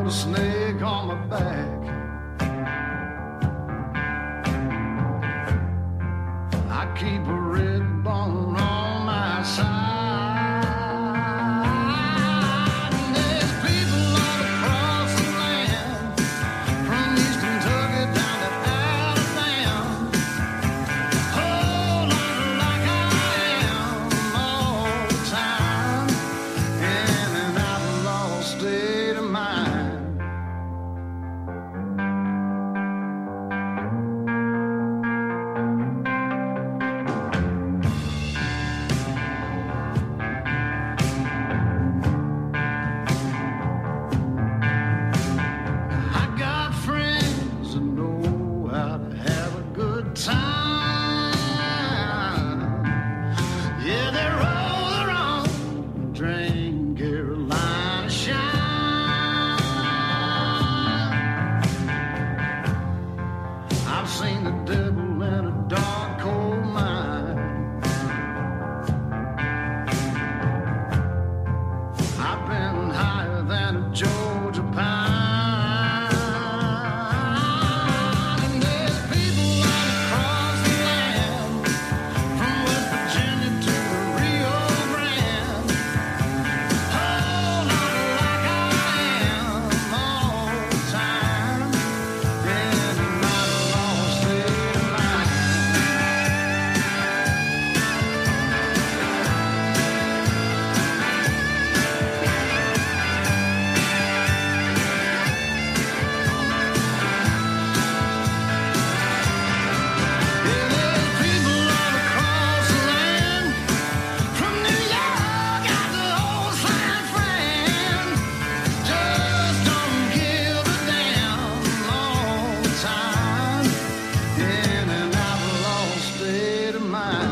snake on my back. I keep a red bone on my side. There's people all across the land, from East Kentucky down to Alabama, hold on like I am all the time, in an outlaw state of mind. I got friends that know how to have a good time. Yeah, they roll their own, drink Carolina Shine. I've seen the devil in a dark, cold mine. I've been higher than a Georgia pine. And there's people all across the land, from West Virginia to the Rio Grande, hold on like I am all the time, in an outlaw state of mind. Yeah, there's people all across the land, from New York out to old San Fran, just don't give a damn all the time, in an outlaw state of mind.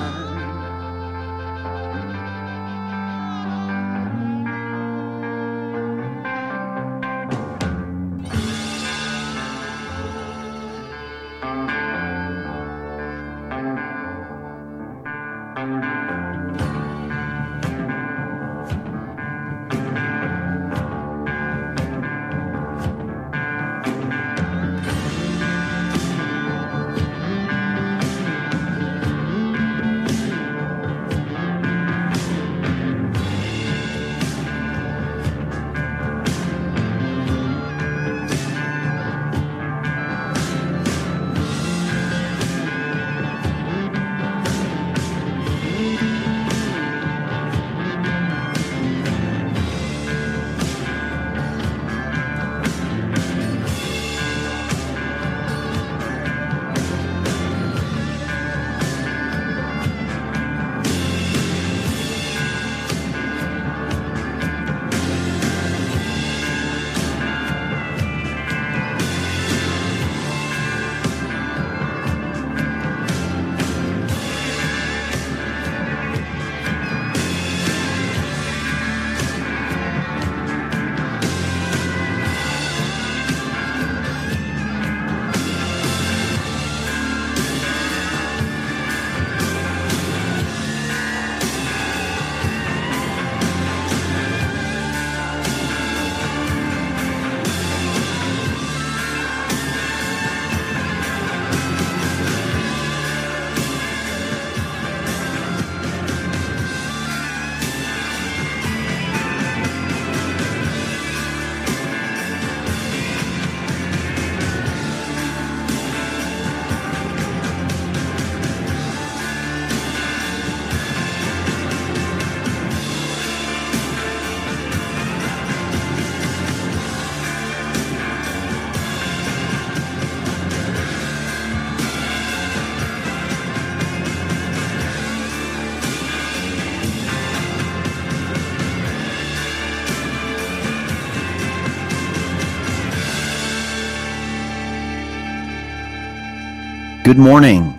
Good morning.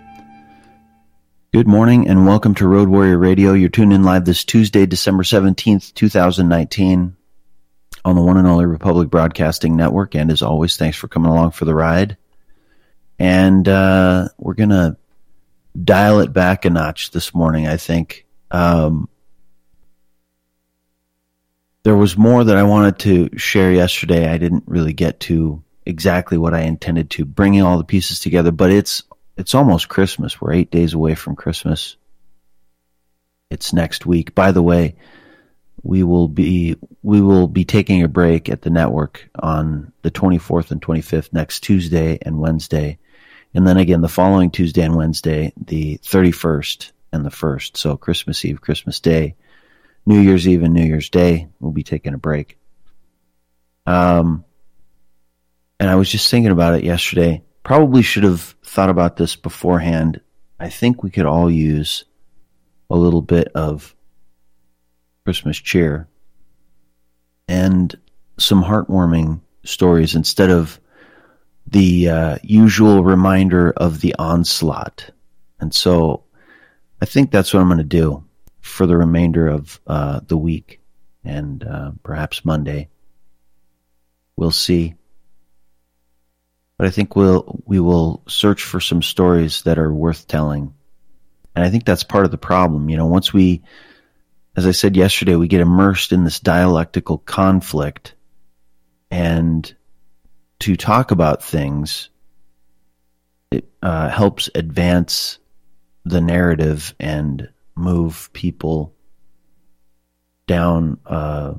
Good morning and welcome to Road Warrior Radio. You're tuned in live this Tuesday, December 17th, 2019 on the one and only Republic Broadcasting Network. And as always, thanks for coming along for the ride. And we're going to dial it back a notch this morning, I think. There was more that I wanted to share yesterday. I didn't really get to exactly what I intended to, bringing all the pieces together, but it's almost Christmas. We're 8 days away from Christmas. It's next week. By the way, we will be taking a break at the network on the 24th and 25th, next Tuesday and Wednesday. And then again, the following Tuesday and Wednesday, the 31st and the 1st. So Christmas Eve, Christmas Day, New Year's Eve and New Year's Day, we'll be taking a break. And I was just thinking about it yesterday. Probably should have thought about this beforehand. I think we could all use a little bit of Christmas cheer and some heartwarming stories instead of the usual reminder of the onslaught. And so I think that's what I'm going to do for the remainder of the week and perhaps Monday. We'll see. But I think we will search for some stories that are worth telling. And I think that's part of the problem. You know, once we, as I said yesterday, we get immersed in this dialectical conflict, and to talk about things, it helps advance the narrative and move people down a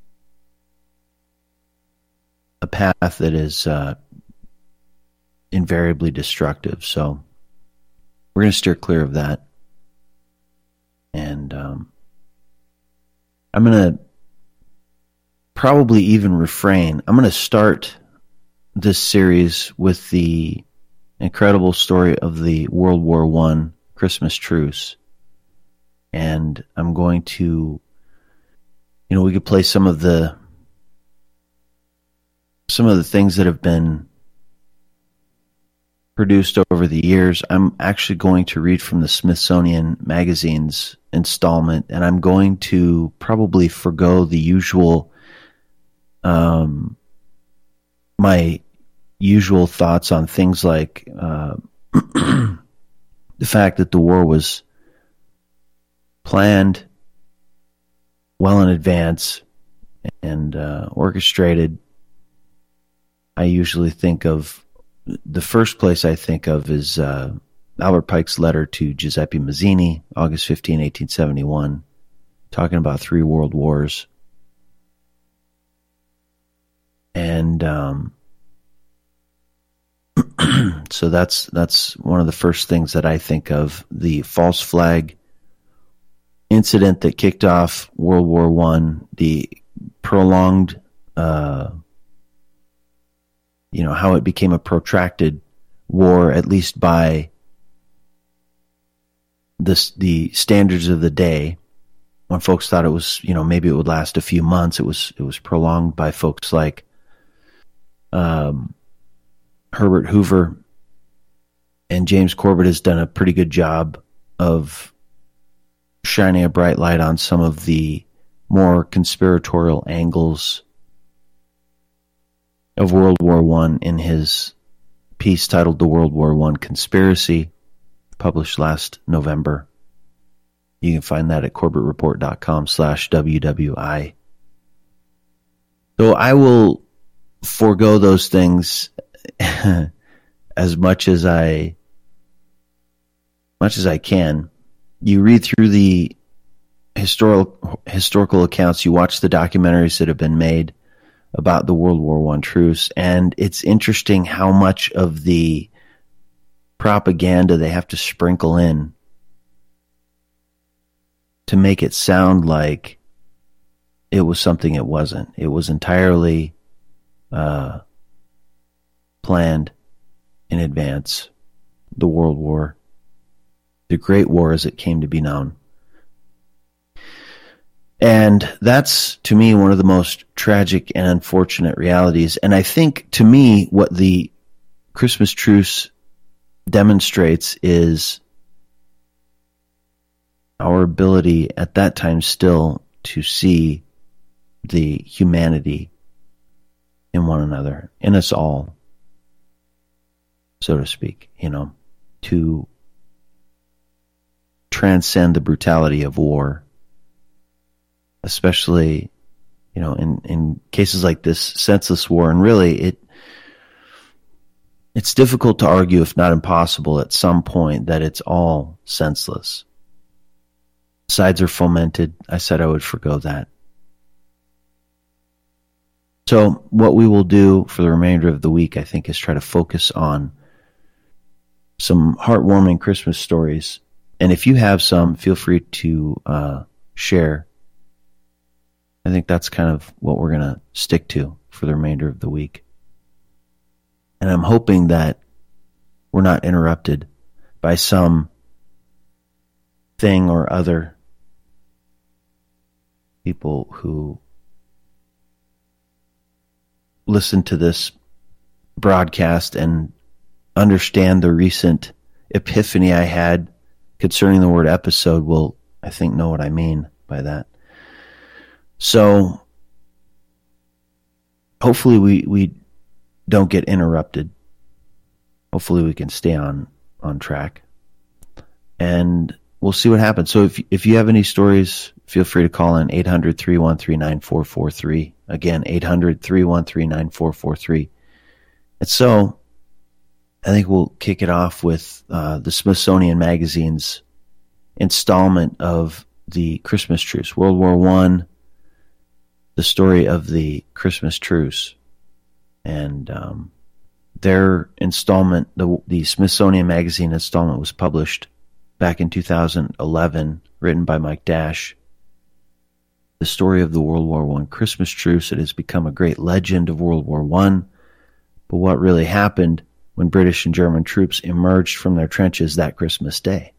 path that is invariably destructive. So we're going to steer clear of that. And I'm going to probably even refrain. I'm going to start this series with the incredible story of the World War I Christmas truce. And I'm going to, we could play some of the things that have been produced over the years. I'm actually going to read from the Smithsonian Magazine's installment, and I'm going to probably forgo the usual, my usual thoughts on things like the fact that the war was planned well in advance and orchestrated. I usually think of, the first place I think of is Albert Pike's letter to Giuseppe Mazzini, August 15, 1871, talking about 3 world wars. And so that's one of the first things that I think of. The false flag incident that kicked off World War I, the prolonged, how it became a protracted war, at least by the standards of the day. When folks thought it was, maybe it would last a few months, it was prolonged by folks like Herbert Hoover, and James Corbett has done a pretty good job of shining a bright light on some of the more conspiratorial angles of World War I in his piece titled The World War I Conspiracy, published last November. You can find that at corbettreport.com/WWI. So I will forego those things as much as I can. You read through the historical accounts, you watch the documentaries that have been made about the World War I truce, and it's interesting how much of the propaganda they have to sprinkle in to make it sound like it was something it wasn't. It was entirely planned in advance. The World War, the Great War as it came to be known. And that's, to me, one of the most tragic and unfortunate realities. And I think, to me, what the Christmas truce demonstrates is our ability at that time still to see the humanity in one another, in us all, so to speak, to transcend the brutality of war, especially in cases like this senseless war, and really it's difficult to argue, if not impossible, at some point that it's all senseless. Sides are fomented. I said I would forgo that. So what we will do for the remainder of the week, I think, is try to focus on some heartwarming Christmas stories. And if you have some, feel free to share. I think that's kind of what we're going to stick to for the remainder of the week. And I'm hoping that we're not interrupted by some thing or other, people who listen to this broadcast and understand the recent epiphany I had concerning the word episode will, I think, know what I mean by that. So hopefully we don't get interrupted. Hopefully we can stay on track, and we'll see what happens. So if you have any stories, feel free to call in 800-313-9443. Again, 800-313-9443. And so I think we'll kick it off with the Smithsonian Magazine's installment of the Christmas Truce, World War I, the story of the Christmas Truce. And their installment, the Smithsonian Magazine installment, was published back in 2011, written by Mike Dash. The story of the World War I Christmas Truce. It has become a great legend of World War I. But what really happened when British and German troops emerged from their trenches that Christmas Day?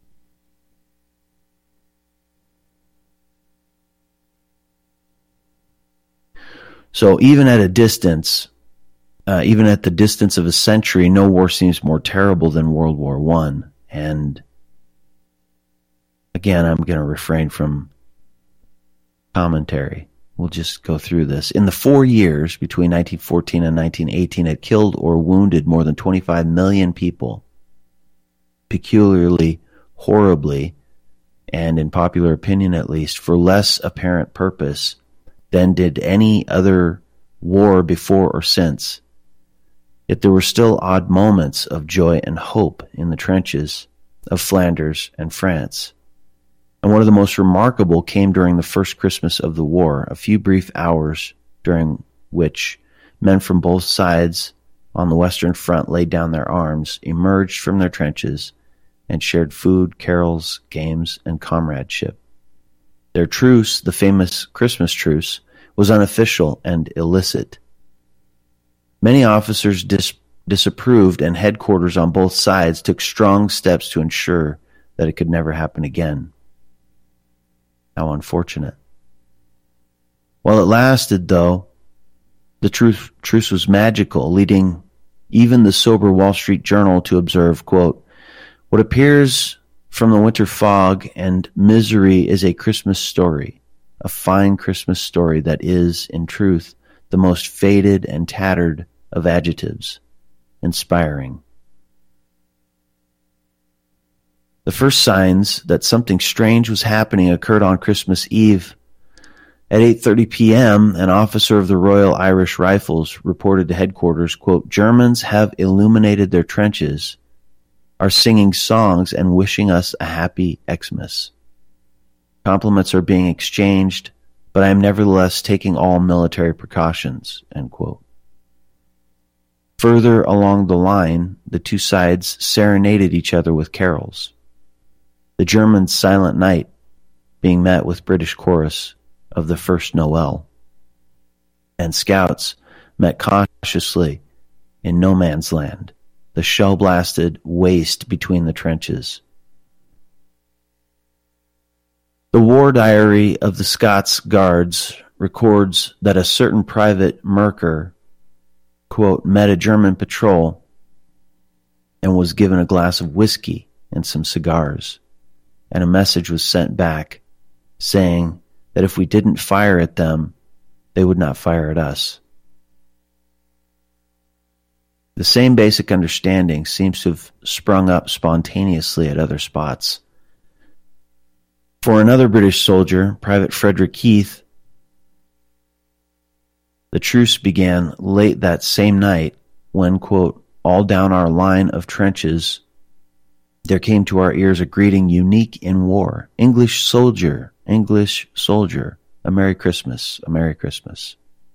So even at a distance, even at the distance of a century, no war seems more terrible than World War I. And again, I'm going to refrain from commentary. We'll just go through this. In the 4 years between 1914 and 1918, it killed or wounded more than 25 million people, peculiarly, horribly, and in popular opinion at least, for less apparent purpose than did any other war before or since. Yet there were still odd moments of joy and hope in the trenches of Flanders and France. And one of the most remarkable came during the first Christmas of the war, a few brief hours during which men from both sides on the Western Front laid down their arms, emerged from their trenches, and shared food, carols, games, and comradeship. Their truce, the famous Christmas truce, was unofficial and illicit. Many officers disapproved, and headquarters on both sides took strong steps to ensure that it could never happen again. How unfortunate. While it lasted, though, the truce was magical, leading even the sober Wall Street Journal to observe, quote, "What appears from the winter fog and misery is a Christmas story, a fine Christmas story that is, in truth, the most faded and tattered of adjectives, inspiring." The first signs that something strange was happening occurred on Christmas Eve. At 8:30 p.m., an officer of the Royal Irish Rifles reported to headquarters, quote, "Germans have illuminated their trenches, are singing songs and wishing us a happy Xmas. Compliments are being exchanged, but I am nevertheless taking all military precautions," end quote. Further along the line, the two sides serenaded each other with carols. The Germans' Silent Night being met with British chorus of the First Noel. And scouts met cautiously in no man's land, the shell-blasted waste between the trenches. The war diary of the Scots Guards records that a certain Private Mercer, quote, met a German patrol and was given a glass of whiskey and some cigars, and a message was sent back saying that if we didn't fire at them, they would not fire at us. The same basic understanding seems to have sprung up spontaneously at other spots. For another British soldier, Private Frederick Heath, The truce began late that same night when, quote, all down our line of trenches there came to our ears a greeting unique in war. English soldier, a Merry Christmas, a Merry Christmas.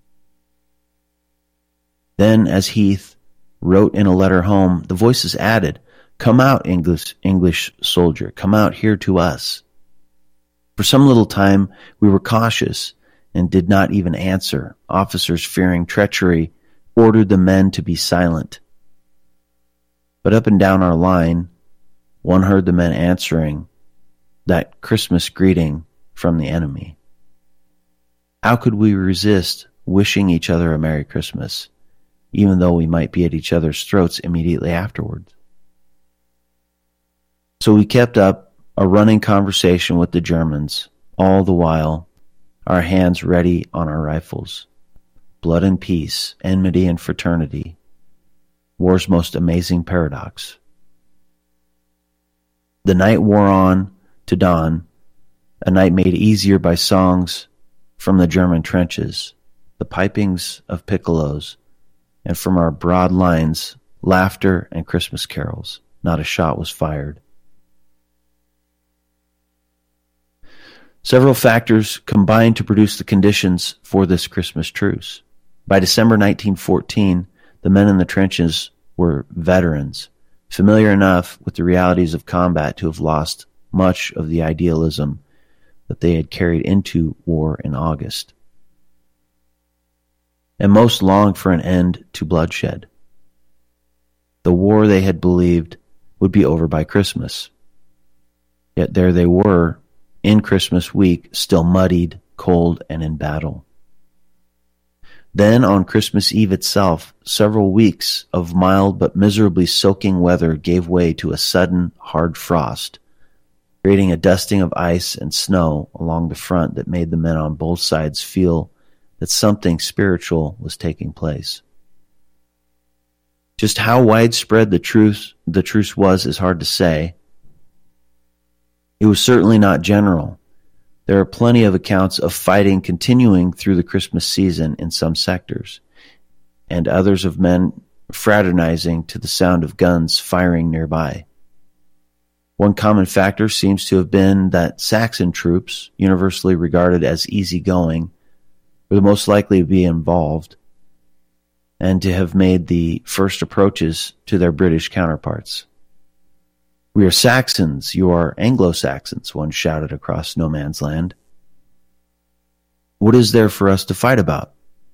Then, as Heath wrote in a letter home, the voices added, come out, English soldier, come out here to us. For some little time we were cautious and did not even answer. Officers, fearing treachery, ordered the men to be silent. But up and down our line, one heard the men answering that Christmas greeting from the enemy. How could we resist wishing each other a Merry Christmas, even though we might be at each other's throats immediately afterwards? So we kept up a running conversation with the Germans, all the while our hands ready on our rifles. Blood and peace, enmity and fraternity, war's most amazing paradox. The night wore on to dawn, a night made easier by songs from the German trenches, the pipings of piccolos, and from our broad lines, laughter and Christmas carols. Not a shot was fired. Several factors combined to produce the conditions for this Christmas truce. By December 1914, the men in the trenches were veterans, familiar enough with the realities of combat to have lost much of the idealism that they had carried into war in August. And most longed for an end to bloodshed. The war they had believed would be over by Christmas. Yet there they were, in Christmas week, still muddied, cold, and in battle. Then, on Christmas Eve itself, several weeks of mild but miserably soaking weather gave way to a sudden, hard frost, creating a dusting of ice and snow along the front that made the men on both sides feel that something spiritual was taking place. Just how widespread the truce was is hard to say. It was certainly not general. There are plenty of accounts of fighting continuing through the Christmas season in some sectors, and others of men fraternizing to the sound of guns firing nearby. One common factor seems to have been that Saxon troops, universally regarded as easygoing, were the most likely to be involved and to have made the first approaches to their British counterparts. We are Saxons, you are Anglo-Saxons, one shouted across no man's land. What is there for us to fight about?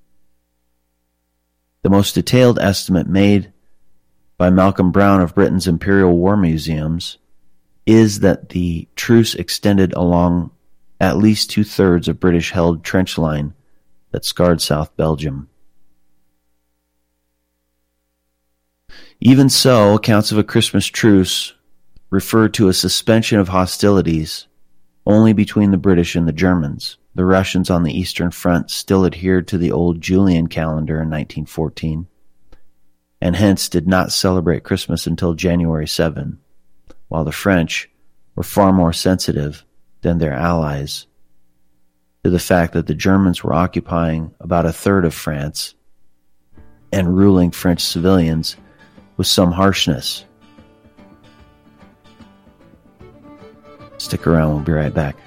The most detailed estimate made by Malcolm Brown of Britain's Imperial War Museums is that the truce extended along at least 2/3 of British-held trench line that scarred South Belgium. Even so, accounts of a Christmas truce refer to a suspension of hostilities only between the British and the Germans. The Russians on the Eastern Front still adhered to the old Julian calendar in 1914, and hence did not celebrate Christmas until January 7, while the French were far more sensitive than their allies to the fact that the Germans were occupying about 1/3 of France and ruling French civilians with some harshness. Stick around, we'll be right back.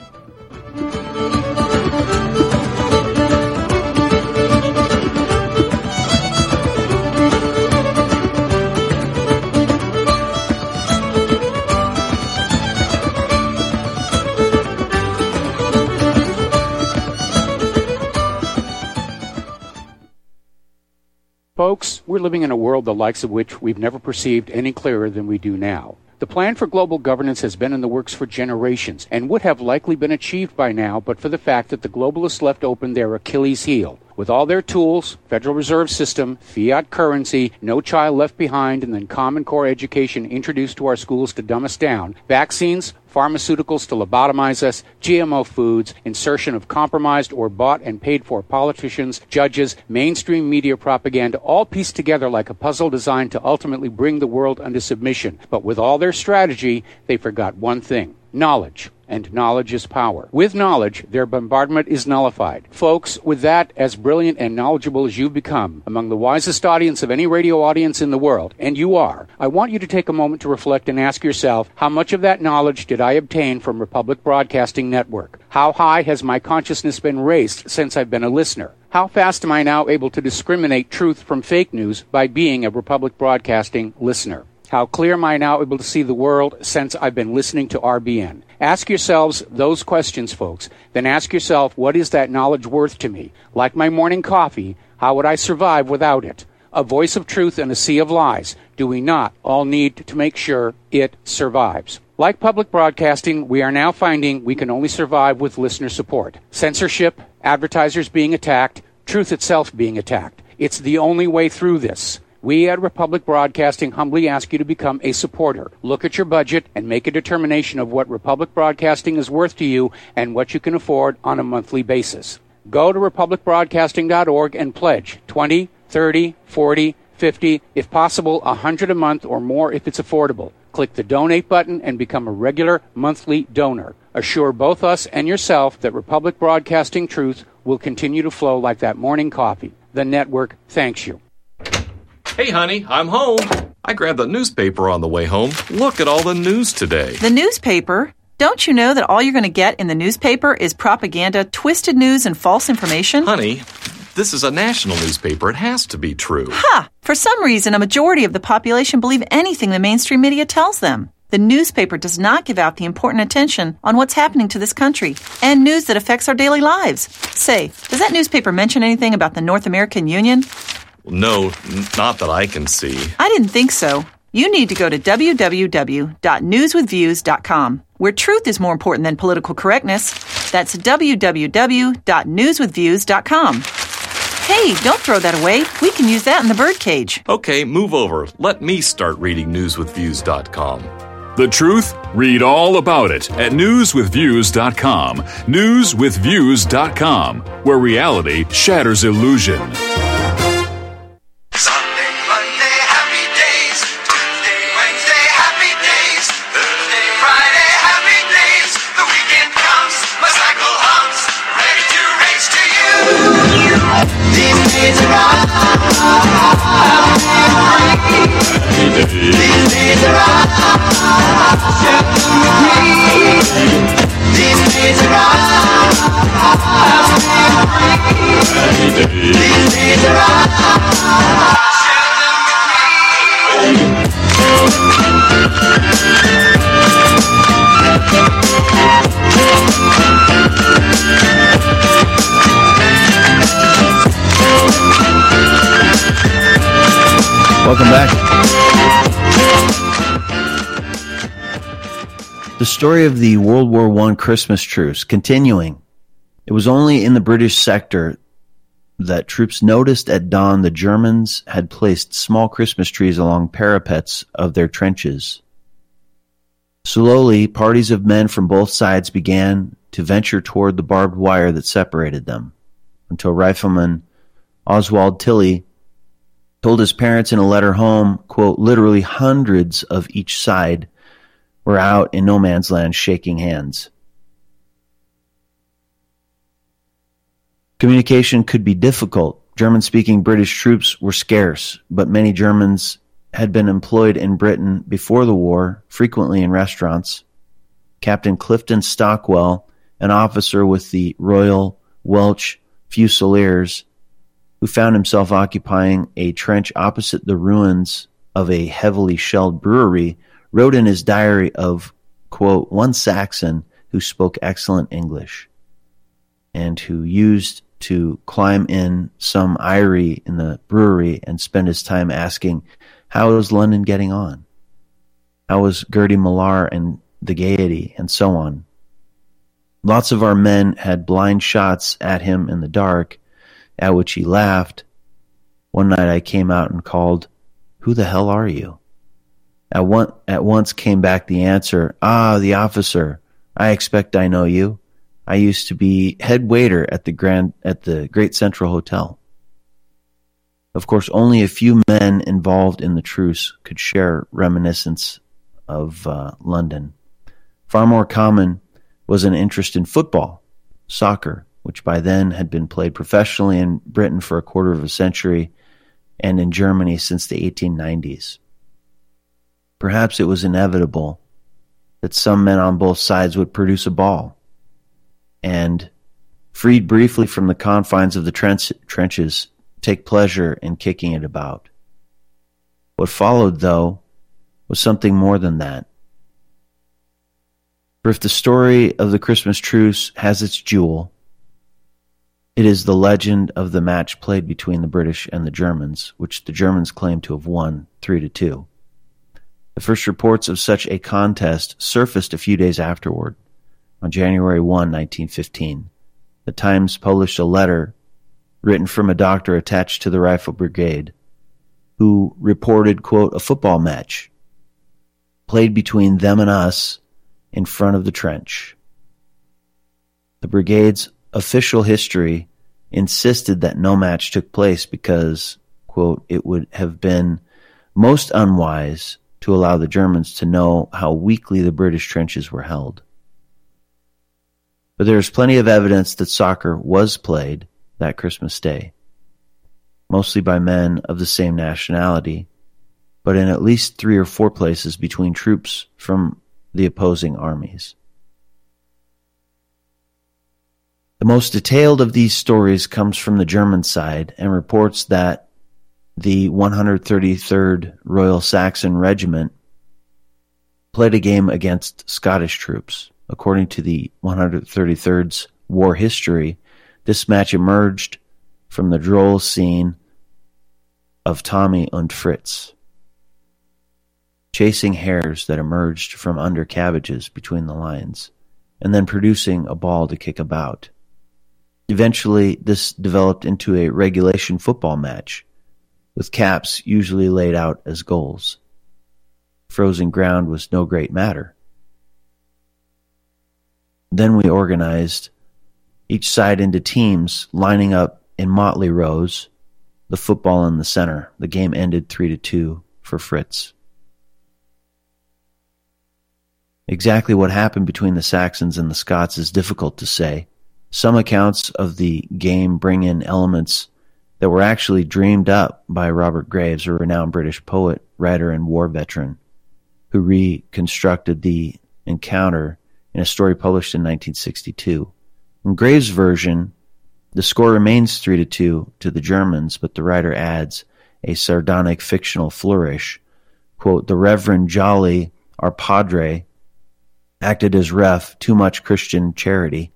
Folks, we're living in a world the likes of which we've never perceived any clearer than we do now. The plan for global governance has been in the works for generations and would have likely been achieved by now but for the fact that the globalists left open their Achilles heel. With all their tools, Federal Reserve System, fiat currency, no child left behind, and then Common Core education introduced to our schools to dumb us down, vaccines, pharmaceuticals to lobotomize us, GMO foods, insertion of compromised or bought and paid for politicians, judges, mainstream media propaganda, all pieced together like a puzzle designed to ultimately bring the world under submission. But with all their strategy, they forgot one thing. knowledge. And knowledge is power. With knowledge, their bombardment is nullified. Folks, with that, as brilliant and knowledgeable as you've become, among the wisest audience of any radio audience in the world, and you are, I want you to take a moment to reflect and ask yourself, how much of that knowledge did I obtain from Republic Broadcasting Network? How high has my consciousness been raised since I've been a listener? How fast am I now able to discriminate truth from fake news by being a Republic Broadcasting listener? How clear am I now able to see the world since I've been listening to RBN? Ask yourselves those questions, folks. Then ask yourself, what is that knowledge worth to me? Like my morning coffee, how would I survive without it? A voice of truth in a sea of lies. Do we not all need to make sure it survives? Like public broadcasting, we are now finding we can only survive with listener support. Censorship, advertisers being attacked, truth itself being attacked. It's the only way through this. We at Republic Broadcasting humbly ask you to become a supporter. Look at your budget and make a determination of what Republic Broadcasting is worth to you and what you can afford on a monthly basis. Go to republicbroadcasting.org and pledge $20, $30, $40, $50, if possible, $100 a month or more if it's affordable. Click the donate button and become a regular monthly donor. Assure both us and yourself that Republic Broadcasting truth will continue to flow like that morning coffee. The network thanks you. Hey, honey, I'm home. I grabbed the newspaper on the way home. Look at all the news today. The newspaper? Don't you know that all you're going to get in the newspaper is propaganda, twisted news, and false information? Honey, this is a national newspaper. It has to be true. Ha! For some reason, a majority of the population believe anything the mainstream media tells them. The newspaper does not give out the important attention on what's happening to this country and news that affects our daily lives. Say, does that newspaper mention anything about the North American Union? No, not that I can see. I didn't think so. You need to go to www.newswithviews.com, where truth is more important than political correctness. That's www.newswithviews.com. Hey, don't throw that away. We can use that in the birdcage. Okay, move over. Let me start reading newswithviews.com. The truth? Read all about it at newswithviews.com. Newswithviews.com, where reality shatters illusion. Sunday, Monday, happy days. Tuesday, Wednesday, happy days. Thursday, Friday, happy days. The weekend comes, my cycle hums, ready to race to you. These days are These days are These days Welcome back. The story of the World War I Christmas truce continuing. It was only in the British sector that troops noticed at dawn the Germans had placed small Christmas trees along parapets of their trenches. Slowly, parties of men from both sides began to venture toward the barbed wire that separated them, until Rifleman Oswald Tilley told his parents in a letter home, quote, literally hundreds of each side were out in no man's land shaking hands. Communication could be difficult. German-speaking British troops were scarce, but many Germans had been employed in Britain before the war, frequently in restaurants. Captain Clifton Stockwell, an officer with the Royal Welsh Fusiliers, who found himself occupying a trench opposite the ruins of a heavily shelled brewery, wrote in his diary of, quote, one Saxon who spoke excellent English and who used to climb in some eyrie in the brewery and spend his time asking, how is London getting on? How was Gertie Millar and the Gaiety, and so on. Lots of our men had blind shots at him in the dark, at which he laughed. One night I came out and called, who the hell are you? At once came back the answer, the officer. I expect I know you. I used to be head waiter at the Great Central Hotel. Of course, only a few men involved in the truce could share reminiscence of London. Far more common was an interest in football, soccer, which by then had been played professionally in Britain for a quarter of a century and in Germany since the 1890s. Perhaps it was inevitable that some men on both sides would produce a ball, and, freed briefly from the confines of the trenches, take pleasure in kicking it about. What followed, though, was something more than that. For if the story of the Christmas truce has its jewel, it is the legend of the match played between the British and the Germans, which the Germans claim to have won 3-2. The first reports of such a contest surfaced a few days afterward. On January 1, 1915, the Times published a letter written from a doctor attached to the Rifle Brigade, who reported, quote, a football match played between them and us in front of the trench. The brigade's official history insisted that no match took place because, quote, it would have been most unwise to allow the Germans to know how weakly the British trenches were held. But there is plenty of evidence that soccer was played that Christmas Day, mostly by men of the same nationality, but in at least 3 or 4 places between troops from the opposing armies. The most detailed of these stories comes from the German side and reports that the 133rd Royal Saxon Regiment played a game against Scottish troops. According to the 133rd's war history, this match emerged from the droll scene of Tommy und Fritz chasing hares that emerged from under cabbages between the lines, and then producing a ball to kick about. Eventually, this developed into a regulation football match, with caps usually laid out as goals. Frozen ground was no great matter. Then we organized each side into teams, lining up in motley rows, the football in the center. The game ended 3-2 for Fritz. Exactly what happened between the Saxons and the Scots is difficult to say. Some accounts of the game bring in elements that were actually dreamed up by Robert Graves, a renowned British poet, writer, and war veteran, who reconstructed the encounter in a story published in 1962. In Graves' version, the score remains 3-2 to the Germans, but the writer adds a sardonic fictional flourish. Quote, the Reverend Jolly, our padre, acted as ref, too much Christian charity.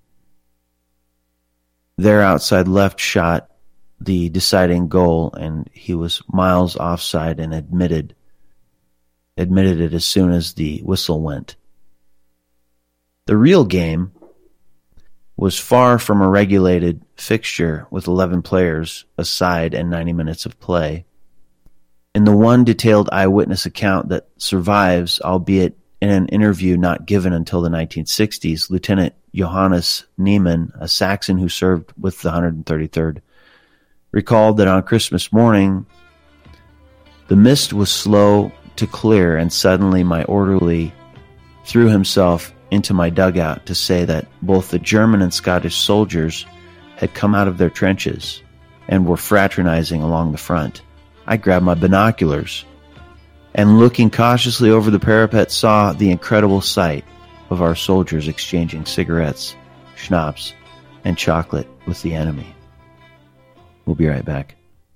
Their outside left shot the deciding goal, and he was miles offside and admitted it as soon as the whistle went. The real game was far from a regulated fixture with 11 players a side and 90 minutes of play. In the one detailed eyewitness account that survives, albeit in an interview not given until the 1960s, Lieutenant Johannes Niemann, a Saxon who served with the 133rd, recalled that on Christmas morning, the mist was slow to clear, and suddenly my orderly threw himself into my dugout to say that both the German and Scottish soldiers had come out of their trenches and were fraternizing along the front. I grabbed my binoculars and, looking cautiously over the parapet, saw the incredible sight of our soldiers exchanging cigarettes, schnapps, and chocolate with the enemy. We'll be right back.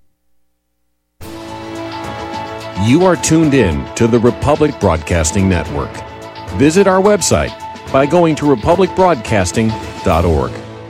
You are tuned in to the Republic Broadcasting Network. Visit our website by going to republicbroadcasting.org.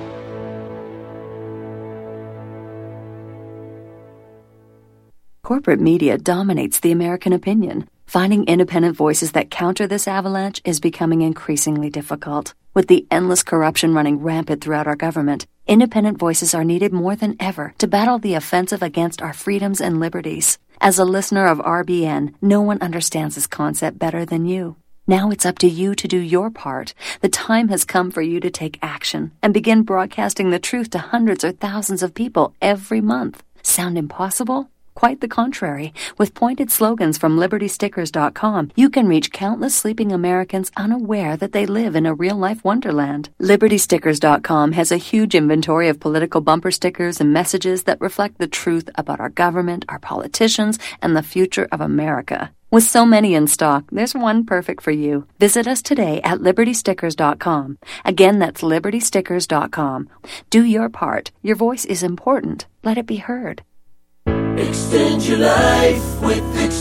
Corporate media dominates the American opinion. Finding independent voices that counter this avalanche is becoming increasingly difficult. With the endless corruption running rampant throughout our government, independent voices are needed more than ever to battle the offensive against our freedoms and liberties. As a listener of RBN, no one understands this concept better than you. Now it's up to you to do your part. The time has come for you to take action and begin broadcasting the truth to hundreds or thousands of people every month. Sound impossible? Quite the contrary. With pointed slogans from LibertyStickers.com, you can reach countless sleeping Americans unaware that they live in a real-life wonderland. LibertyStickers.com has a huge inventory of political bumper stickers and messages that reflect the truth about our government, our politicians, and the future of America. With so many in stock, there's one perfect for you. Visit us today at LibertyStickers.com. Again, that's LibertyStickers.com. Do your part. Your voice is important. Let it be heard. Extend your life with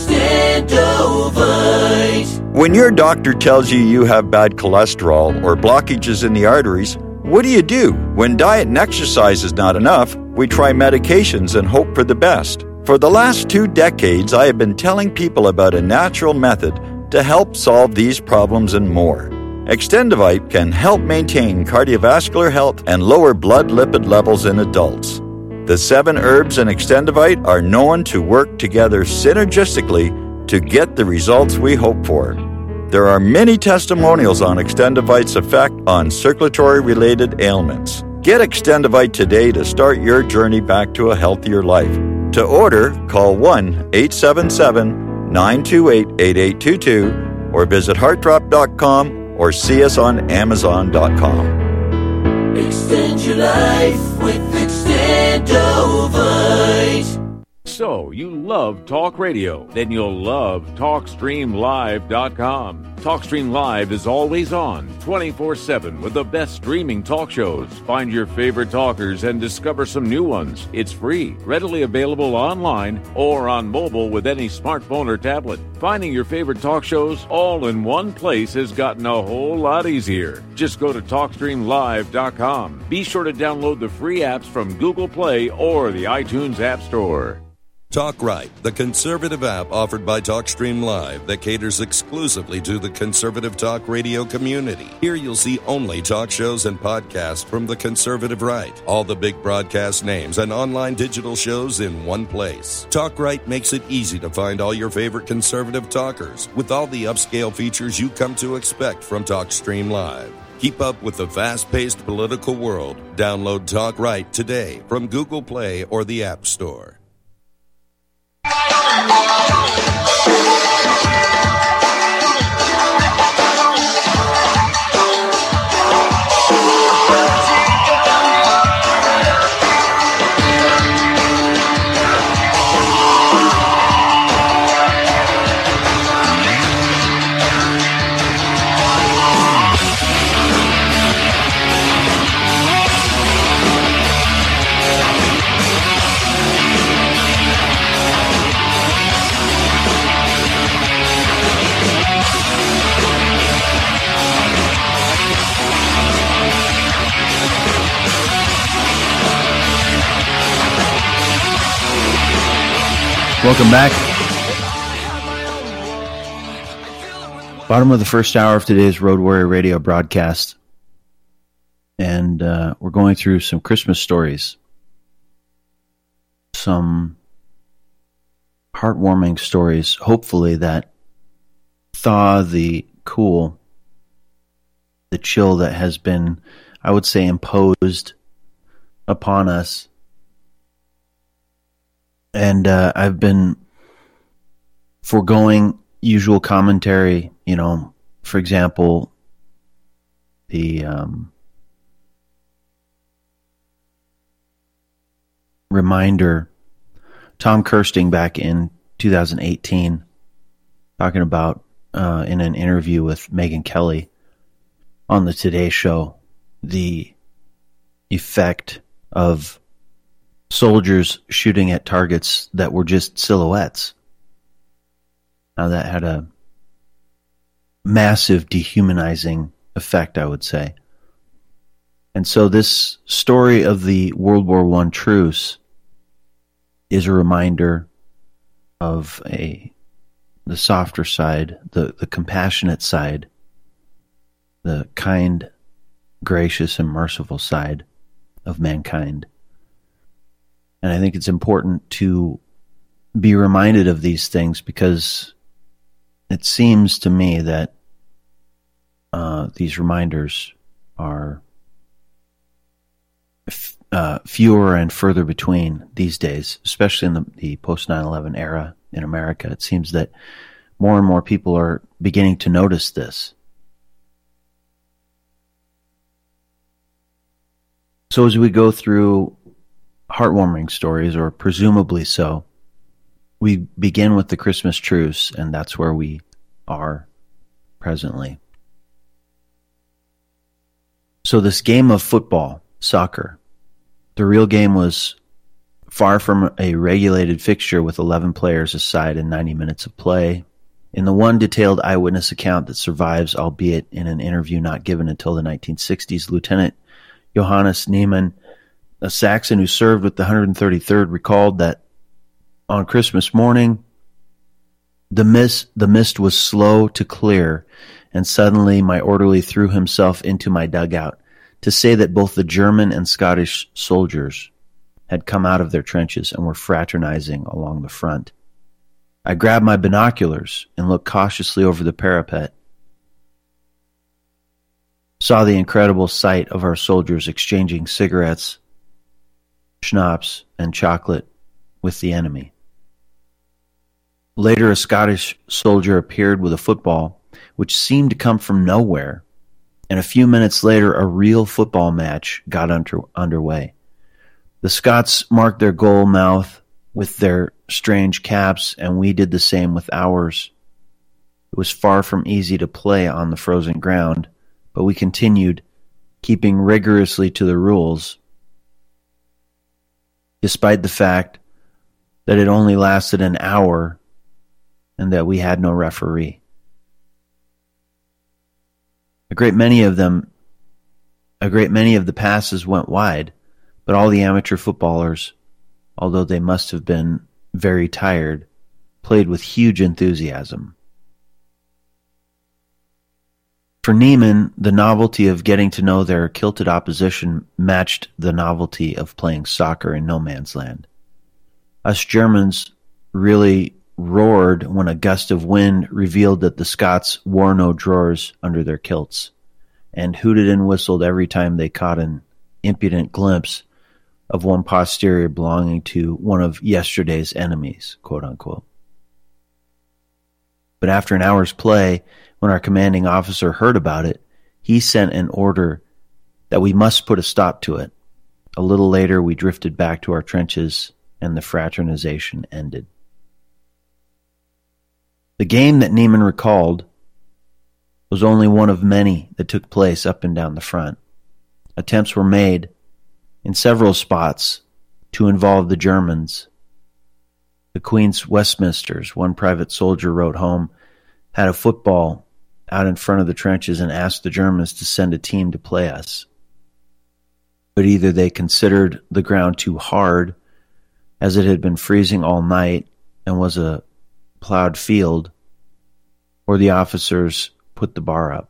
Extendovite. When your doctor tells you you have bad cholesterol or blockages in the arteries, what do? When diet and exercise is not enough, we try medications and hope for the best. For the last 2 decades, I have been telling people about a natural method to help solve these problems and more. Extendovite can help maintain cardiovascular health and lower blood lipid levels in adults. The 7 herbs in Extendovite are known to work together synergistically to get the results we hope for. There are many testimonials on Extendovite's effect on circulatory-related ailments. Get Extendovite today to start your journey back to a healthier life. To order, call 1-877-928-8822 or visit heartdrop.com or see us on amazon.com. Extend your life with Extendovite. So, you love talk radio? Then you'll love TalkStreamLive.com. TalkStream Live is always on, 24/7, with the best streaming talk shows. Find your favorite talkers and discover some new ones. It's free, readily available online or on mobile with any smartphone or tablet. Finding your favorite talk shows all in one place has gotten a whole lot easier. Just go to TalkStreamLive.com. Be sure to download the free apps from Google Play or the iTunes App Store. Talk Right, the conservative app offered by TalkStream Live that caters exclusively to the conservative talk radio community. Here you'll see only talk shows and podcasts from the conservative right. All the big broadcast names and online digital shows in one place. Talk Right makes it easy to find all your favorite conservative talkers with all the upscale features you come to expect from TalkStream Live. Keep up with the fast-paced political world. Download Talk Right today from Google Play or the App Store. Welcome back. Bottom of the first hour of today's Road Warrior Radio broadcast. And we're going through some Christmas stories. Some heartwarming stories, hopefully, that thaw the chill that has been, I would say, imposed upon us. And I've been foregoing usual commentary, for example, the reminder, Tom Kirsting back in 2018, talking about in an interview with Megyn Kelly on the Today Show, the effect of soldiers shooting at targets that were just silhouettes. Now that had a massive dehumanizing effect, I would say. And so this story of the World War I truce is a reminder of the softer side, the compassionate side, the kind, gracious, and merciful side of mankind. And I think it's important to be reminded of these things because it seems to me that these reminders are fewer and further between these days, especially in the post 9/11 era in America. It seems that more and more people are beginning to notice this. So as we go through heartwarming stories, or presumably so, we begin with the Christmas truce, and that's where we are presently. So this game of football, soccer, the real game was far from a regulated fixture with 11 players a side and 90 minutes of play. In the one detailed eyewitness account that survives, albeit in an interview not given until the 1960s, Lieutenant Johannes Niemann, a Saxon who served with the 133rd, recalled that on Christmas morning, the mist was slow to clear, and suddenly my orderly threw himself into my dugout to say that both the German and Scottish soldiers had come out of their trenches and were fraternizing along the front. I grabbed my binoculars and looked cautiously over the parapet, saw the incredible sight of our soldiers exchanging cigarettes, schnapps, and chocolate with the enemy. Later, a Scottish soldier appeared with a football, which seemed to come from nowhere, and a few minutes later, a real football match got underway. The Scots marked their goal mouth with their strange caps, and we did the same with ours. It was far from easy to play on the frozen ground, but we continued, keeping rigorously to the rules, despite the fact that it only lasted an hour and that we had no referee. A great many of the passes went wide, but all the amateur footballers, although they must have been very tired, played with huge enthusiasm. For Niemann, the novelty of getting to know their kilted opposition matched the novelty of playing soccer in no man's land. Us Germans really roared when a gust of wind revealed that the Scots wore no drawers under their kilts, and hooted and whistled every time they caught an impudent glimpse of one posterior belonging to one of yesterday's enemies, quote unquote. But after an hour's play, when our commanding officer heard about it, he sent an order that we must put a stop to it. A little later, we drifted back to our trenches, and the fraternization ended. The game that Niemann recalled was only one of many that took place up and down the front. Attempts were made in several spots to involve the Germans. The Queen's Westminsters, one private soldier wrote home, had a football out in front of the trenches and asked the Germans to send a team to play us. But either they considered the ground too hard, as it had been freezing all night and was a plowed field, or the officers put the bar up.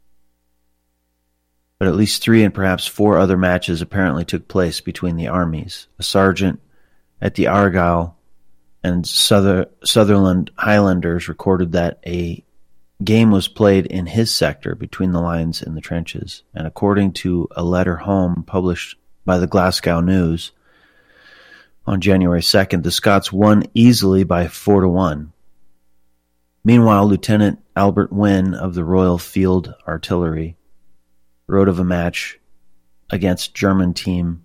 But at least 3 and perhaps 4 other matches apparently took place between the armies. A sergeant at the Argyll and Sutherland Highlanders recorded that a game was played in his sector between the lines in the trenches, and according to a letter home published by the Glasgow News on January 2nd, the Scots won easily by 4-1. Meanwhile, Lieutenant Albert Wynne of the Royal Field Artillery wrote of a match against a German team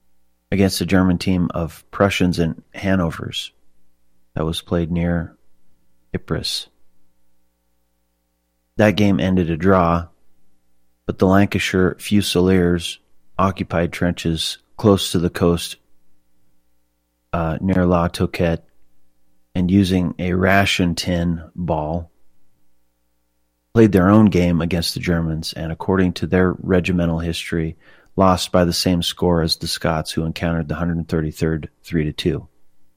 of Prussians and Hanovers that was played near Ypres. That game ended a draw, but the Lancashire Fusiliers occupied trenches close to the coast near La Toquette, and using a ration tin ball, played their own game against the Germans, and according to their regimental history, lost by the same score as the Scots, who encountered the 133rd 3-2.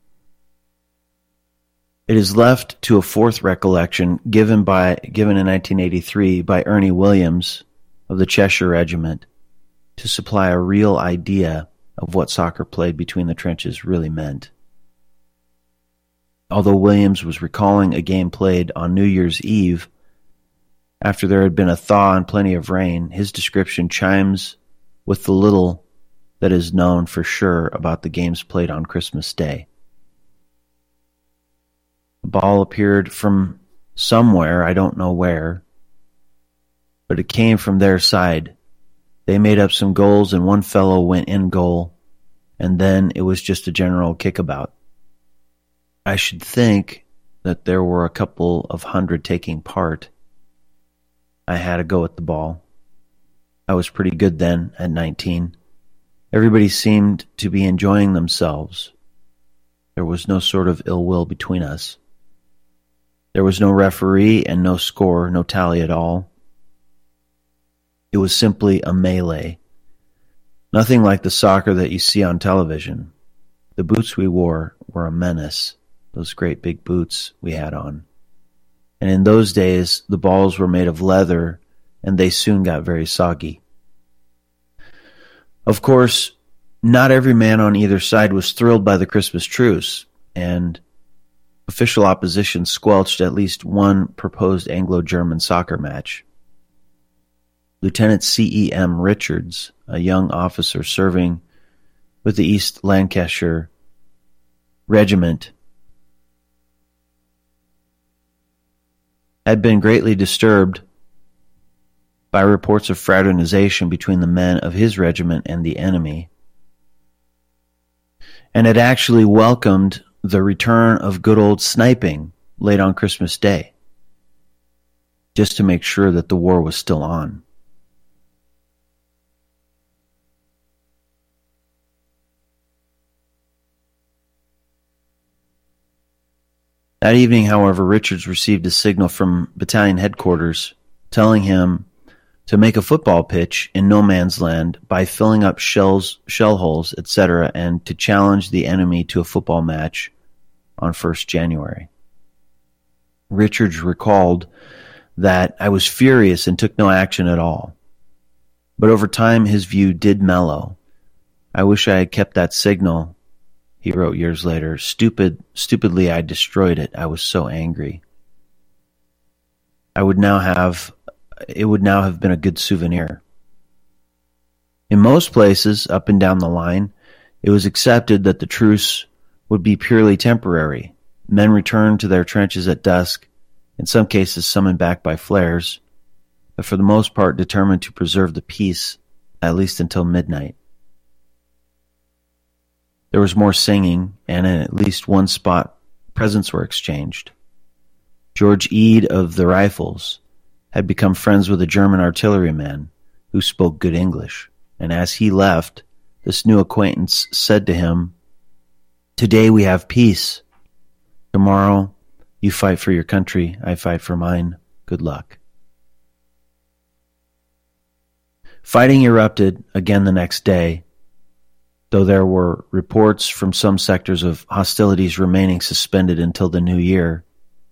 It is left to a fourth recollection given in 1983 by Ernie Williams of the Cheshire Regiment to supply a real idea of what soccer played between the trenches really meant. Although Williams was recalling a game played on New Year's Eve after there had been a thaw and plenty of rain, his description chimes with the little that is known for sure about the games played on Christmas Day. The ball appeared from somewhere, I don't know where, but it came from their side. They made up some goals and one fellow went in goal, and then it was just a general kickabout. I should think that there were a couple of hundred taking part. I had a go at the ball. I was pretty good then, at 19. Everybody seemed to be enjoying themselves. There was no sort of ill will between us. There was no referee and no score, no tally at all. It was simply a melee. Nothing like the soccer that you see on television. The boots we wore were a menace, those great big boots we had on. And in those days, the balls were made of leather, and they soon got very soggy. Of course, not every man on either side was thrilled by the Christmas truce, and official opposition squelched at least one proposed Anglo-German soccer match. Lieutenant C.E.M. Richards, a young officer serving with the East Lancashire Regiment, had been greatly disturbed by reports of fraternization between the men of his regiment and the enemy, and had actually welcomed the return of good old sniping late on Christmas Day, just to make sure that the war was still on. That evening, however, Richards received a signal from battalion headquarters telling him to make a football pitch in no man's land by filling up shell holes, etc., and to challenge the enemy to a football match on 1st January. Richards recalled that I was furious and took no action at all. But over time, his view did mellow. I wish I had kept that signal, he wrote years later. Stupidly I destroyed it. I was so angry. It would now have been a good souvenir. In most places, up and down the line, it was accepted that the truce would be purely temporary. Men returned to their trenches at dusk, in some cases summoned back by flares, but for the most part determined to preserve the peace, at least until midnight. There was more singing, and in at least one spot, presents were exchanged. George Eade of the Rifles had become friends with a German artilleryman who spoke good English, and as he left, this new acquaintance said to him, "Today we have peace. Tomorrow you fight for your country, I fight for mine. Good luck." Fighting erupted again the next day, though there were reports from some sectors of hostilities remaining suspended until the new year.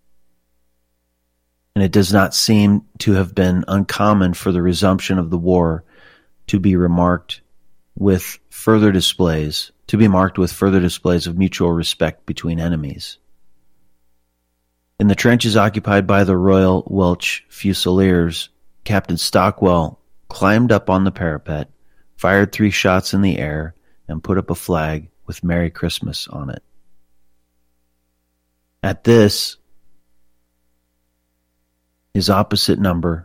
And it does not seem to have been uncommon for the resumption of the war to be marked with further displays of mutual respect between enemies. In the trenches occupied by the Royal Welch Fusiliers, Captain Stockwell climbed up on the parapet, fired 3 shots in the air, and put up a flag with Merry Christmas on it. At this, his opposite number,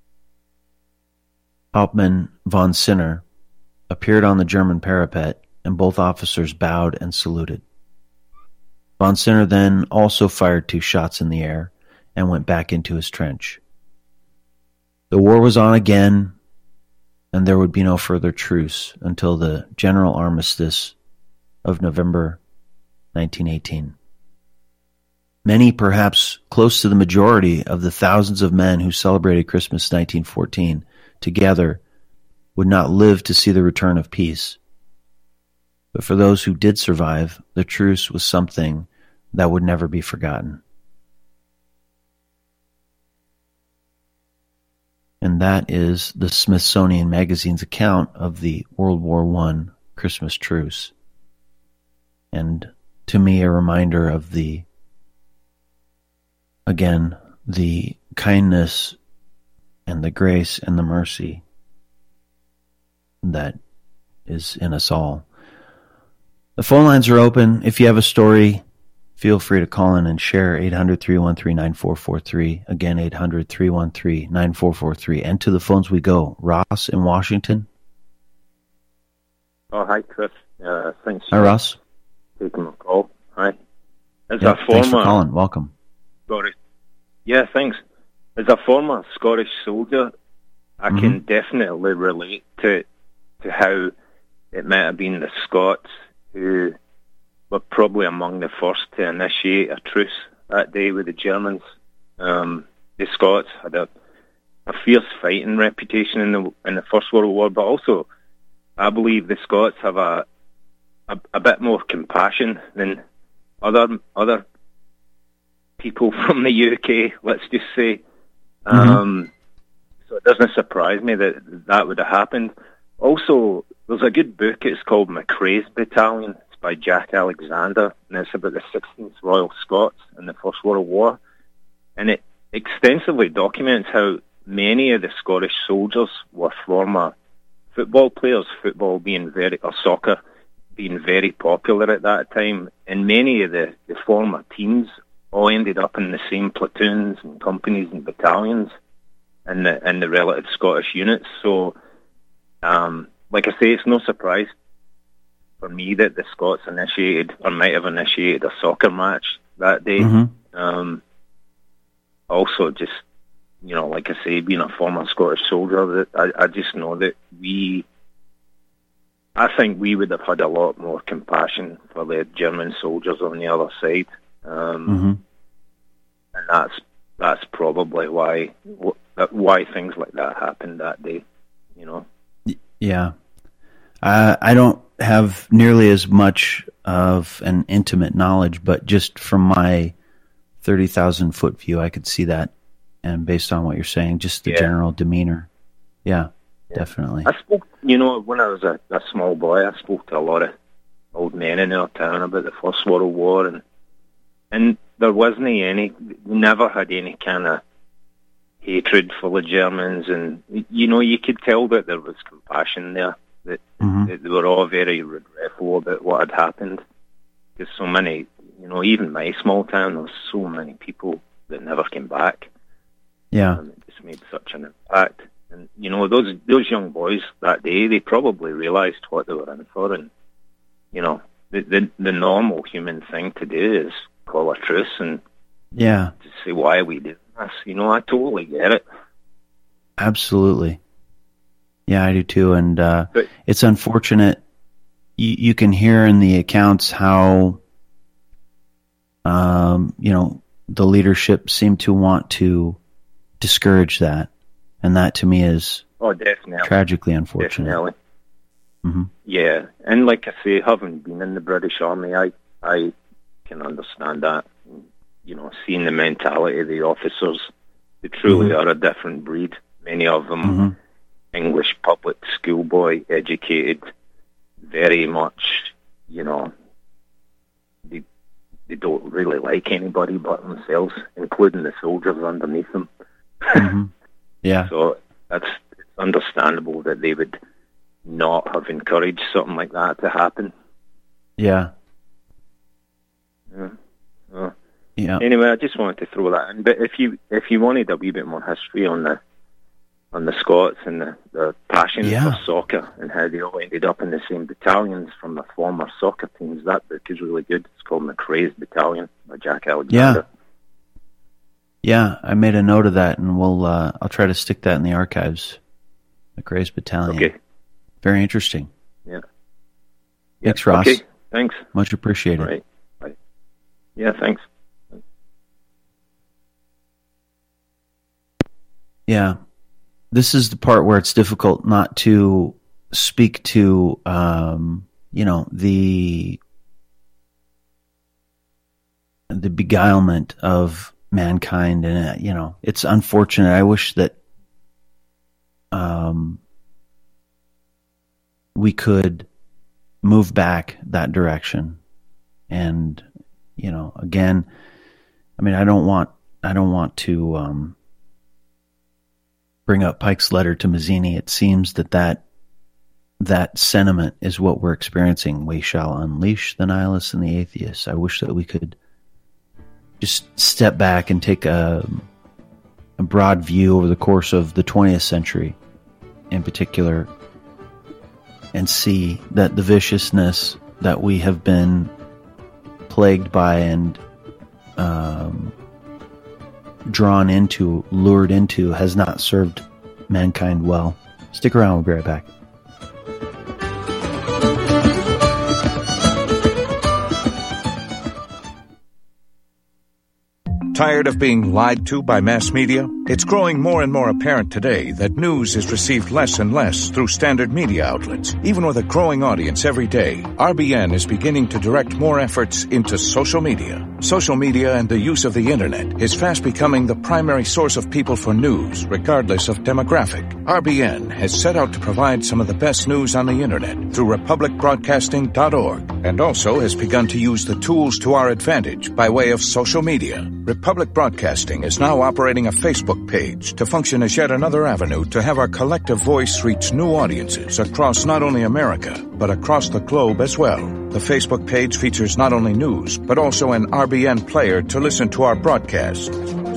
Hauptmann von Sinner, appeared on the German parapet, and both officers bowed and saluted. Von Sinner then also fired 2 shots in the air and went back into his trench. The war was on again, and there would be no further truce until the general armistice of November 1918. Many, perhaps close to the majority of the thousands of men who celebrated Christmas 1914 together, would not live to see the return of peace. But for those who did survive, the truce was something that would never be forgotten. And that is the Smithsonian Magazine's account of the World War I Christmas truce. And to me, a reminder of the kindness and the grace and the mercy that is in us all. The phone lines are open. If you have a story, feel free to call in and share. 800-313-9443. Again, 800-313-9443. And to the phones we go. Ross in Washington. Oh, hi, Chris. Thanks. Hi, Ross. Taking my call. Hi. As Yeah, a former, thanks for calling. Welcome. Scottish. Yeah, thanks. As a former Scottish soldier, I can definitely relate to how it might have been the Scots who were probably among the first to initiate a truce that day with the Germans. The Scots had a fierce fighting reputation in the First World War, but also I believe the Scots have a bit more compassion than other people from the UK, let's just say. So it doesn't surprise me that would have happened. Also, there's a good book, it's called McRae's Battalion. It's by Jack Alexander, and it's about the 16th Royal Scots in the First World War. And it extensively documents how many of the Scottish soldiers were former football players, soccer being very popular at that time. And many of the former teams all ended up in the same platoons and companies and battalions in the relative Scottish units. So, like I say, it's no surprise for me that the Scots initiated or might have initiated a soccer match that day. Also, just, like I say, being a former Scottish soldier, that I just know that I think we would have had a lot more compassion for the German soldiers on the other side. And that's probably why things like that happened that day, Yeah. I don't have nearly as much of an intimate knowledge, but just from my 30,000 foot view, I could see that. And based on what you're saying, just the general demeanor. Yeah, definitely. I spoke, when I was a small boy, I spoke to a lot of old men in our town about the First World War, and there wasn't we never had any kind of hatred for the Germans, and you could tell that there was compassion there, that they were all very regretful about what had happened. There's so many, even my small town, there was so many people that never came back. Yeah, it just made such an impact. And those young boys that day, they probably realised what they were in for, and the normal human thing to do is call a truce and to say, why are we doing this? I totally get it. Absolutely. Yeah, I do too. And it's unfortunate. You can hear in the accounts how, the leadership seemed to want to discourage that. And that to me is tragically unfortunate. Definitely. Yeah. And like I say, having been in the British Army, I can understand that. Seeing the mentality of the officers, they truly are a different breed. Many of them English public schoolboy educated, very much, they don't really like anybody but themselves, including the soldiers underneath them. Yeah. So it's understandable that they would not have encouraged something like that to happen. Yeah. Yeah. Anyway, I just wanted to throw that in. But if you wanted a wee bit more history on the Scots and the passion for soccer and how they all ended up in the same battalions from the former soccer teams, that book is really good. It's called McRae's Battalion by Jack Alexander. Yeah, I made a note of that, and I'll try to stick that in the archives. McRae's Battalion. Okay. Very interesting. Yeah. Thanks, Ross. Okay, thanks. Much appreciated. All right. Bye. Yeah, thanks. Yeah. This is the part where it's difficult not to speak to, the beguilement of mankind. And, it's unfortunate. I wish that we could move back that direction. And, again, I don't want to bring up Pike's letter to Mazzini. It seems that that sentiment is what we're experiencing. We shall unleash the nihilists and the atheists. I wish that we could just step back and take a broad view over the course of the 20th century in particular and see that the viciousness that we have been plagued by and drawn into, lured into, has not served mankind well. Stick around, we'll be right back. Tired of being lied to by mass media? It's growing more and more apparent today that news is received less and less through standard media outlets. Even with a growing audience every day, RBN is beginning to direct more efforts into social media. Social media and the use of the internet is fast becoming the primary source of people for news, regardless of demographic. RBN has set out to provide some of the best news on the internet through republicbroadcasting.org, and also has begun to use the tools to our advantage by way of social media. Republic Broadcasting is now operating a Facebook page to function as yet another avenue to have our collective voice reach new audiences across not only America, but across the globe as well. The Facebook page features not only news, but also an RBN player to listen to our broadcast.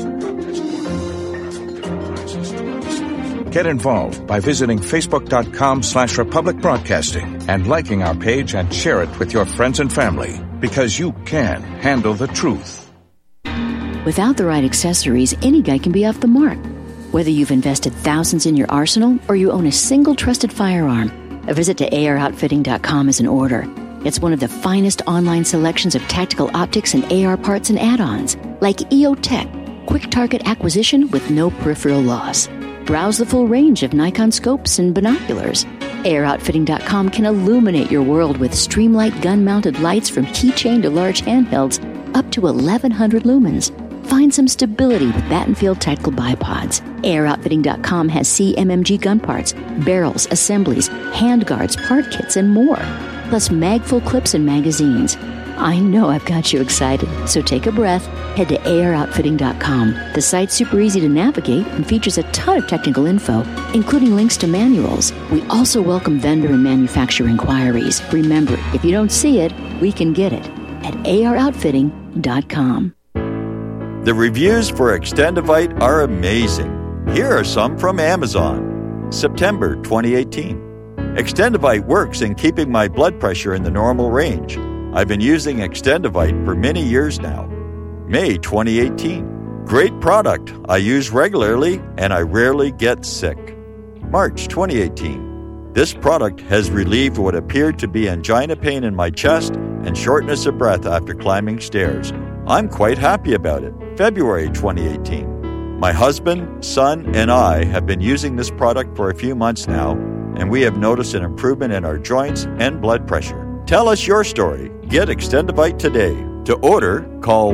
Get involved by visiting facebook.com/Republic Broadcasting and liking our page and share it with your friends and family, because you can handle the truth. Without the right accessories, any guy can be off the mark. Whether you've invested thousands in your arsenal or you own a single trusted firearm, a visit to AROutfitting.com is in order. It's one of the finest online selections of tactical optics and AR parts and add-ons, like EOTech, quick target acquisition with no peripheral loss. Browse the full range of Nikon scopes and binoculars. AROutfitting.com can illuminate your world with Streamlight gun-mounted lights from keychain to large handhelds up to 1,100 lumens. Find some stability with Battenfield tactical bipods. AirOutfitting.com has CMMG gun parts, barrels, assemblies, handguards, part kits, and more. Plus magful clips and magazines. I know I've got you excited, so take a breath. Head to AirOutfitting.com. The site's super easy to navigate and features a ton of technical info, including links to manuals. We also welcome vendor and manufacturer inquiries. Remember, if you don't see it, we can get it at AirOutfitting.com. The reviews for Extendivite are amazing. Here are some from Amazon. September 2018. Extendivite works in keeping my blood pressure in the normal range. I've been using Extendivite for many years now. May 2018. Great product. I use regularly and I rarely get sick. March 2018. This product has relieved what appeared to be angina pain in my chest and shortness of breath after climbing stairs. I'm quite happy about it. February 2018. My husband, son, and I have been using this product for a few months now, and we have noticed an improvement in our joints and blood pressure. Tell us your story. Get Extendivite today. To order, call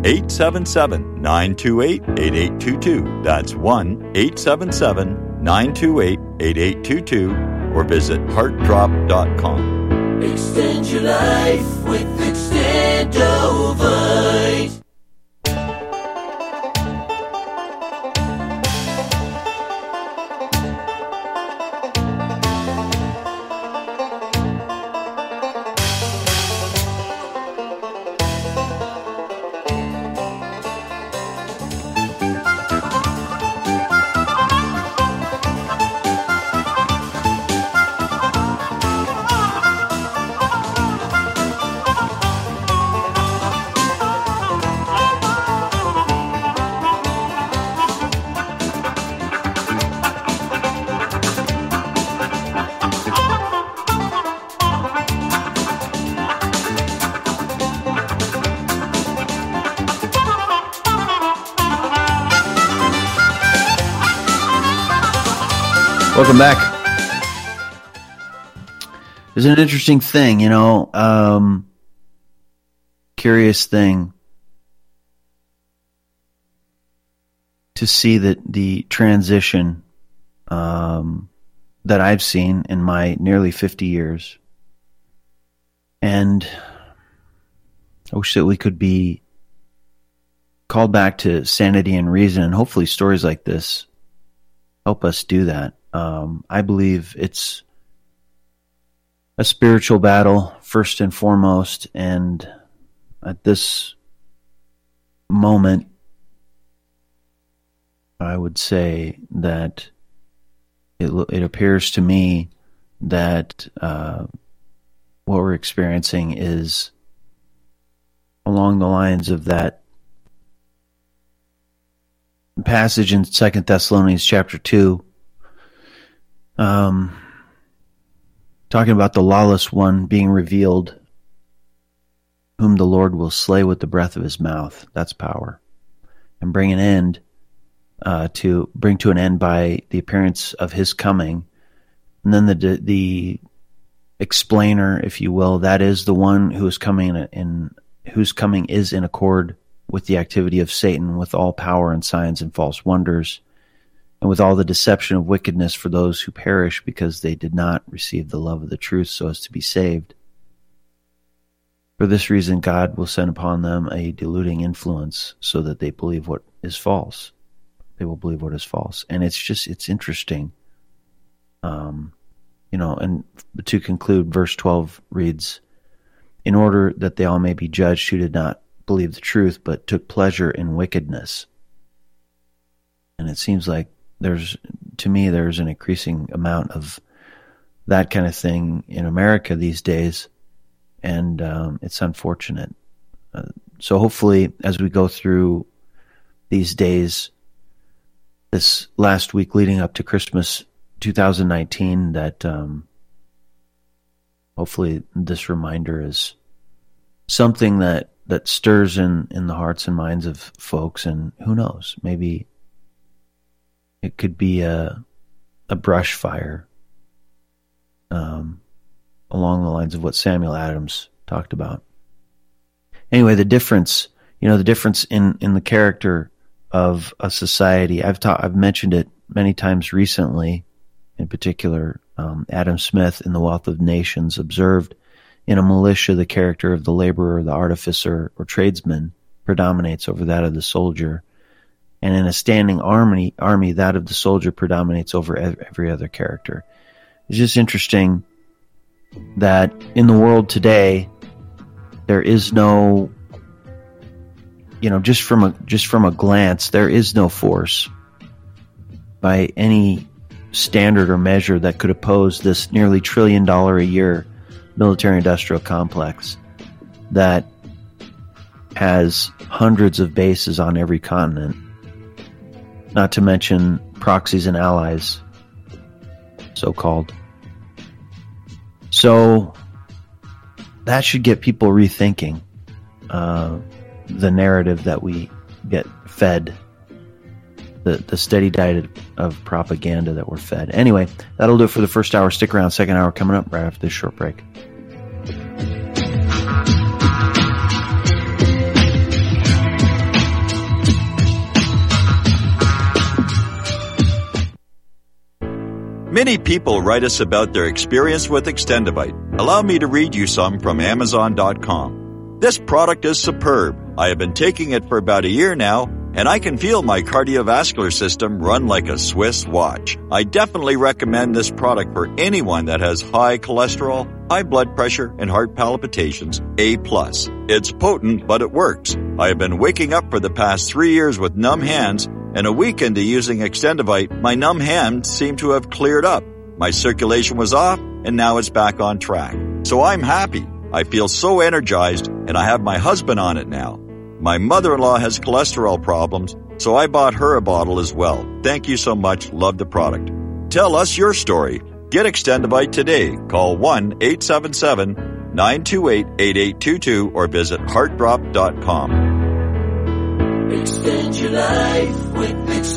1-877-928-8822. That's 1-877-928-8822, or visit heartdrop.com. Extend your life with Extendovite. Welcome back. There's an interesting thing, curious thing to see that the transition that I've seen in my nearly 50 years. And I wish that we could be called back to sanity and reason, and hopefully stories like this help us do that. I believe it's a spiritual battle first and foremost, and at this moment, I would say that it appears to me that what we're experiencing is along the lines of that passage in 2 Thessalonians chapter 2, talking about the lawless one being revealed, whom the Lord will slay with the breath of his mouth. That's power. And bring to an end by the appearance of his coming. And then the explainer, if you will, that is the one who is coming whose coming is in accord with the activity of Satan, with all power and signs and false wonders, and with all the deception of wickedness for those who perish because they did not receive the love of the truth so as to be saved. For this reason, God will send upon them a deluding influence so that they believe what is false. They will believe what is false. And it's interesting. And to conclude, verse 12 reads, in order that they all may be judged who did not believe the truth, but took pleasure in wickedness. And it seems like there's an increasing amount of that kind of thing in America these days, and it's unfortunate. So hopefully, as we go through these days, this last week leading up to Christmas 2019, that hopefully this reminder is something that stirs in the hearts and minds of folks, and who knows, maybe it could be a brush fire along the lines of what Samuel Adams talked about. Anyway, the difference in the character of a society, I've mentioned it many times recently. In particular, Adam Smith in The Wealth of Nations observed, in a militia, the character of the laborer, the artificer, or tradesman predominates over that of the soldier. And in a standing army, that of the soldier predominates over every other character. It's just interesting that in the world today, there is no, just from a glance, there is no force by any standard or measure that could oppose this nearly $1 trillion a year military-industrial complex that has hundreds of bases on every continent, not to mention proxies and allies, so-called. So that should get people rethinking the narrative that we get fed, the steady diet of propaganda that we're fed. Anyway, that'll do it for the first hour. Stick around. Second hour coming up right after this short break. Many people write us about their experience with Extendivite. Allow me to read you some from Amazon.com. This product is superb. I have been taking it for about a year now, and I can feel my cardiovascular system run like a Swiss watch. I definitely recommend this product for anyone that has high cholesterol, high blood pressure, and heart palpitations, A+. It's potent, but it works. I have been waking up for the past 3 years with numb hands, and a week into using Extendivite, my numb hands seem to have cleared up. My circulation was off, and now it's back on track. So I'm happy. I feel so energized, and I have my husband on it now. My mother-in-law has cholesterol problems, so I bought her a bottle as well. Thank you so much. Love the product. Tell us your story. Get Extendivite today. Call 1-877-928-8822 or visit heartdrop.com. Extend your life with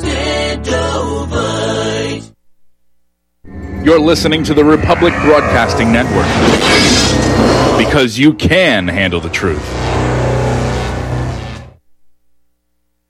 Extendovite. You're listening to the Republic Broadcasting Network, because you can handle the truth.